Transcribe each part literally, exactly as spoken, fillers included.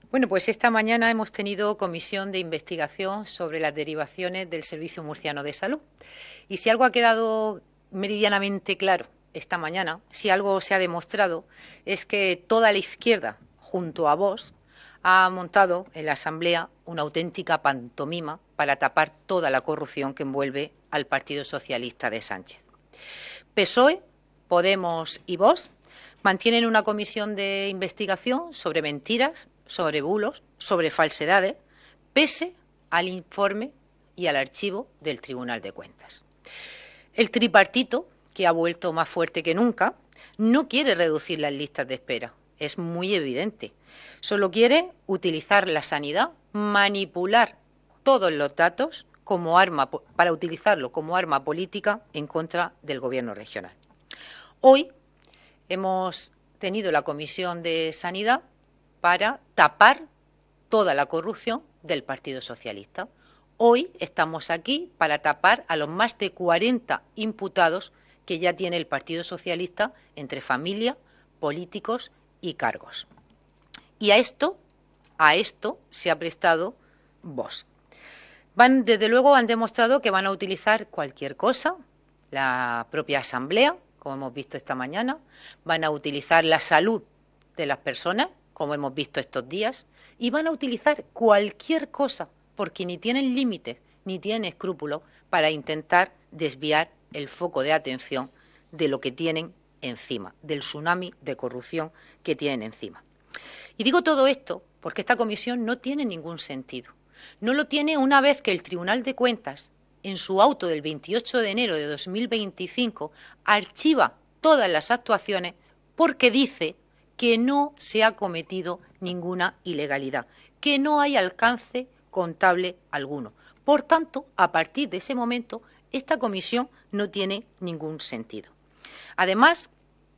Bueno, pues esta mañana hemos tenido comisión de investigación sobre las derivaciones del Servicio Murciano de Salud. Y si algo ha quedado meridianamente claro esta mañana, si algo se ha demostrado, es que toda la izquierda, junto a Vox, ha montado en la Asamblea una auténtica pantomima para tapar toda la corrupción que envuelve al Partido Socialista de Sánchez. P S O E, Podemos y Vox mantienen una comisión de investigación sobre mentiras, sobre bulos, sobre falsedades, pese al informe y al archivo del Tribunal de Cuentas. El tripartito, que ha vuelto más fuerte que nunca, no quiere reducir las listas de espera. Es muy evidente. Solo quiere utilizar la sanidad, manipular todos los datos como arma, para utilizarlo como arma política en contra del Gobierno regional. Hoy hemos tenido la Comisión de Sanidad para tapar toda la corrupción del Partido Socialista. Hoy estamos aquí para tapar a los más de cuarenta imputados que ya tiene el Partido Socialista entre familia, políticos y cargos. Y a esto, a esto se ha prestado Vox. Van, desde luego han demostrado que van a utilizar cualquier cosa, la propia Asamblea, como hemos visto esta mañana, van a utilizar la salud de las personas, como hemos visto estos días, y van a utilizar cualquier cosa, porque ni tienen límites, ni tienen escrúpulos, para intentar desviar el foco de atención de lo que tienen encima, del tsunami de corrupción que tienen encima. Y digo todo esto porque esta comisión no tiene ningún sentido. No lo tiene una vez que el Tribunal de Cuentas, en su auto del veintiocho de enero de dos mil veinticinco, archiva todas las actuaciones porque dice que no se ha cometido ninguna ilegalidad, que no hay alcance contable alguno. Por tanto, a partir de ese momento, esta comisión no tiene ningún sentido. Además,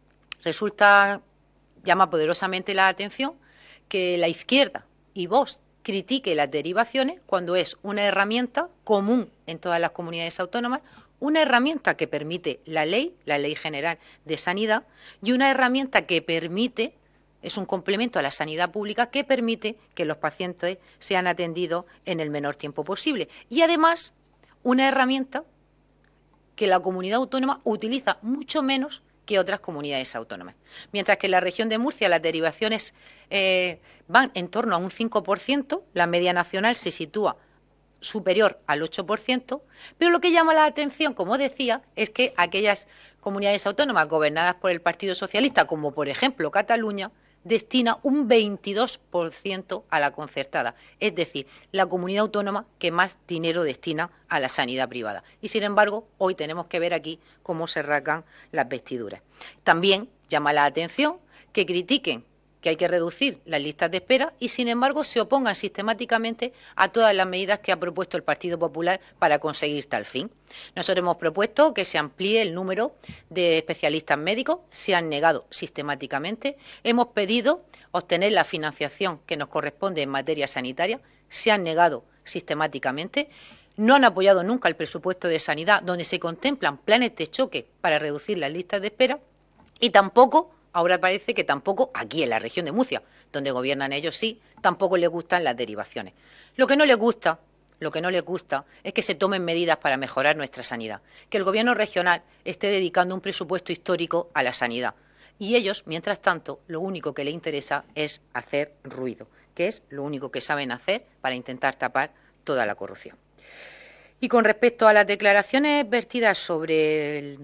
resulta, llama poderosamente la atención que la izquierda y Vox critique las derivaciones cuando es una herramienta común en todas las comunidades autónomas, una herramienta que permite la ley, la Ley General de Sanidad, y una herramienta que permite, es un complemento a la sanidad pública, que permite que los pacientes sean atendidos en el menor tiempo posible. Y además, una herramienta que la comunidad autónoma utiliza mucho menos que otras comunidades autónomas. Mientras que en la región de Murcia las derivaciones eh, van en torno a un cinco por ciento, la media nacional se sitúa superior al ocho por ciento, pero lo que llama la atención, como decía, es que aquellas comunidades autónomas gobernadas por el Partido Socialista, como por ejemplo Cataluña, destina un veintidós por ciento a la concertada, es decir, la comunidad autónoma que más dinero destina a la sanidad privada. Y sin embargo, hoy tenemos que ver aquí cómo se rasgan las vestiduras. También llama la atención que critiquen que hay que reducir las listas de espera y, sin embargo, se opongan sistemáticamente a todas las medidas que ha propuesto el Partido Popular para conseguir tal fin. Nosotros hemos propuesto que se amplíe el número de especialistas médicos, se han negado sistemáticamente. Hemos pedido obtener la financiación que nos corresponde en materia sanitaria, se han negado sistemáticamente. No han apoyado nunca el presupuesto de sanidad, donde se contemplan planes de choque para reducir las listas de espera, y tampoco, ahora parece que tampoco aquí en la región de Murcia, donde gobiernan ellos, sí, tampoco les gustan las derivaciones. Lo que no les gusta, lo que no les gusta es que se tomen medidas para mejorar nuestra sanidad, que el gobierno regional esté dedicando un presupuesto histórico a la sanidad. Y ellos, mientras tanto, lo único que les interesa es hacer ruido, que es lo único que saben hacer para intentar tapar toda la corrupción. Y con respecto a las declaraciones vertidas sobre el,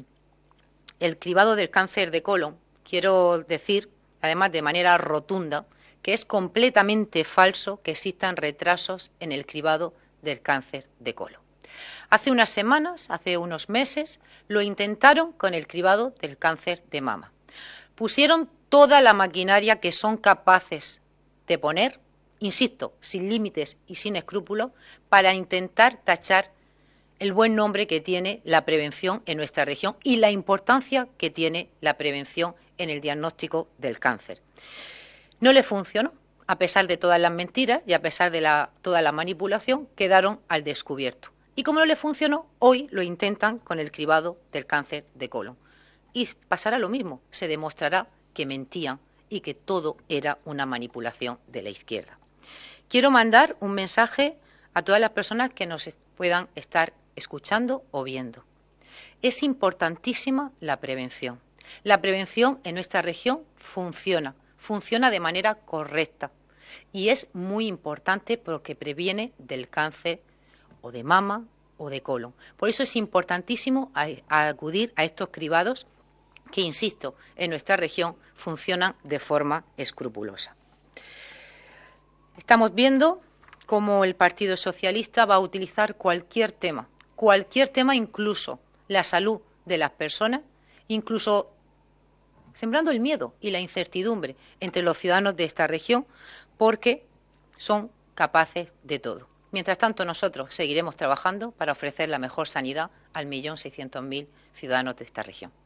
el cribado del cáncer de colon, quiero decir, además de manera rotunda, que es completamente falso que existan retrasos en el cribado del cáncer de colon. Hace unas semanas, hace unos meses, lo intentaron con el cribado del cáncer de mama. Pusieron toda la maquinaria que son capaces de poner, insisto, sin límites y sin escrúpulos, para intentar tachar el buen nombre que tiene la prevención en nuestra región y la importancia que tiene la prevención en el diagnóstico del cáncer. No le funcionó, a pesar de todas las mentiras y a pesar de la, toda la manipulación, quedaron al descubierto. Y como no le funcionó, hoy lo intentan con el cribado del cáncer de colon. Y pasará lo mismo, se demostrará que mentían y que todo era una manipulación de la izquierda. Quiero mandar un mensaje a todas las personas que nos puedan estar escuchando o viendo. Es importantísima la prevención. La prevención en nuestra región funciona, funciona de manera correcta y es muy importante porque previene del cáncer o de mama o de colon. Por eso es importantísimo acudir a estos cribados que, insisto, en nuestra región funcionan de forma escrupulosa. Estamos viendo cómo el Partido Socialista va a utilizar cualquier tema, cualquier tema, incluso la salud de las personas, incluso sembrando el miedo y la incertidumbre entre los ciudadanos de esta región, porque son capaces de todo. Mientras tanto, nosotros seguiremos trabajando para ofrecer la mejor sanidad al millón seiscientos mil ciudadanos de esta región.